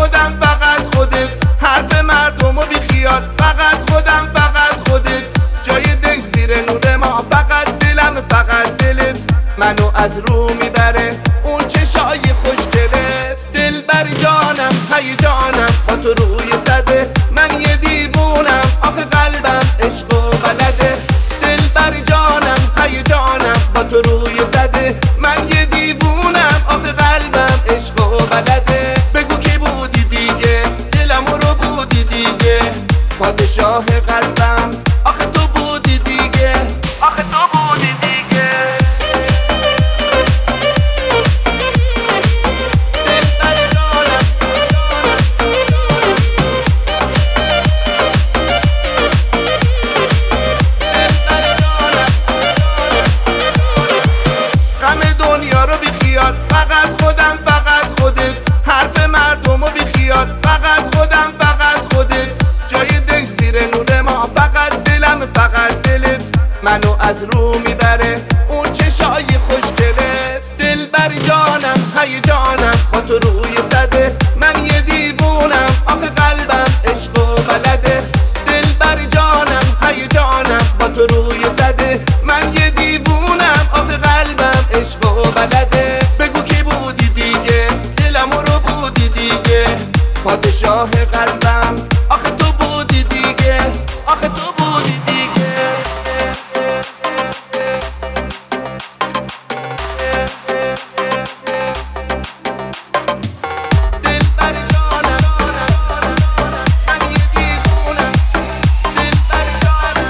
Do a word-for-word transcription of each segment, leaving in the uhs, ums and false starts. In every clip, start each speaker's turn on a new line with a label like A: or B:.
A: خودم فقط خودت، حرف مردم و بی خیال، فقط خودم فقط خودت، جای دل زیر نور ما، فقط دلم فقط دلت، منو از رو میبره اون چشای خوشگلت. دل بر جانم هی جانم با تو روی زده، من یه دیوونم آخه قلبم عشق و بلده. دل بر جانم هی جانم با تو روی زده، من یه دیوونم آخه قلبم عشق و بلده. بگو کی بودی دیگه دلم رو بودی دیگه، پادشاه قلبم آخه تو بودی دیگه، آخه تو بودی دیگه. فقط خودم فقط خودت، حرف مردم و بی خیال، فقط خودم فقط خودت، جای دل زیر نور ما، فقط دلم فقط دلت، منو از رو میبره اون چشای خوشگلت. دل بر جانم هی جانم با تو روی زده، من یه دیوونم آخه قلبم عشق و بلده. دل بر جانم هی جانم با تو روی زده، من یه دیوونم آخه قلبم عشق و بلده. پادشاه قلبم آخه تو بودی دیگه، آخه تو بودی دیگه. دل بر جانم من یه دیوونم، دل بر جانم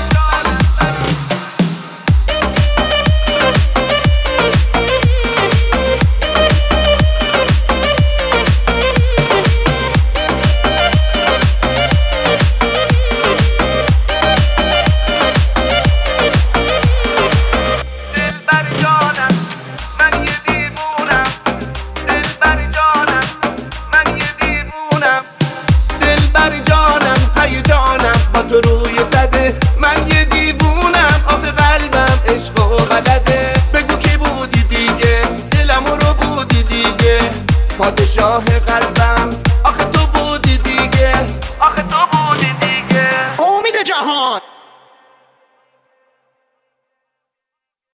A: تو روی زده، من یه دیوونم آخه قلبم عشق و بلده. بگو کی بودی دیگه دلم رو بودی دیگه، پادشاه قلبم